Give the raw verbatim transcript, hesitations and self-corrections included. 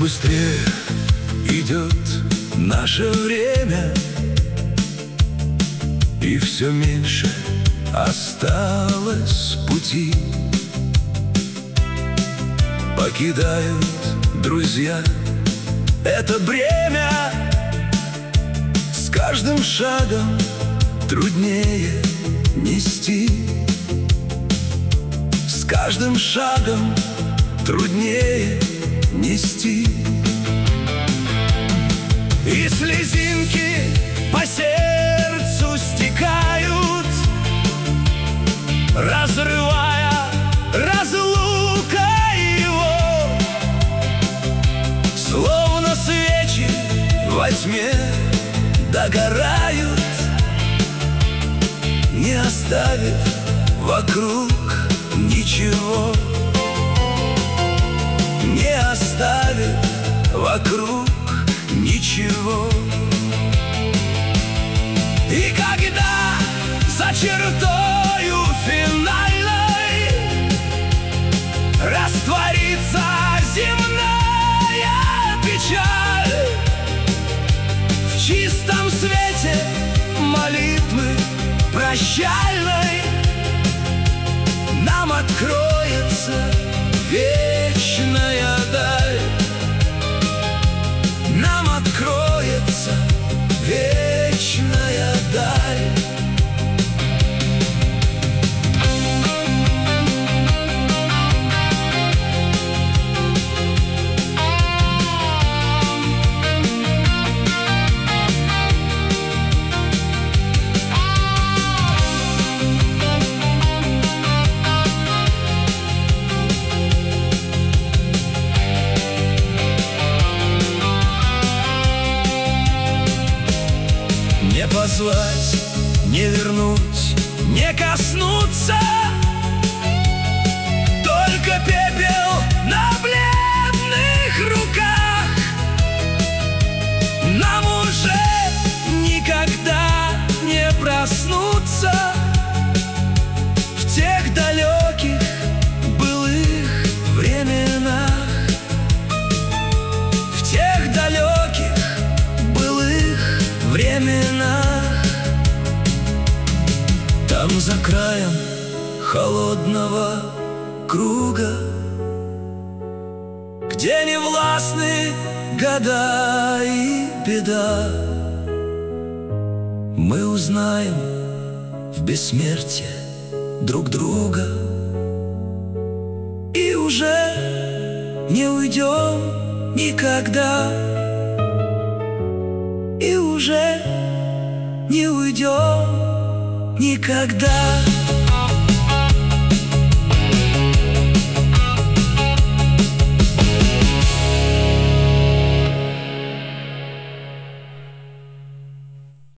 быстрее идет наше время, и все меньше осталось пути. Покидают друзья это бремя, с каждым шагом труднее нести. С каждым шагом труднее нести. И слезинки по сердцу стекают, разрывая разлука его. Словно свечи во тьме догорают, не оставив вокруг ничего. Не оставив вокруг ничего. И когда за чертою финальной растворится земная печаль, в чистом свете молитвы прощальной нам откроется вечная даль. Нам откроется вечная даль. Не позвать, не вернуть, не коснуться, только пепел на бледных руках. Нам уже никогда не проснуться в тех далеких былых временах. В тех далеких былых временах. Там за краем холодного круга, где не властны года и беда, мы узнаем в бессмертие друг друга. И уже не уйдем никогда. И уже не уйдем никогда.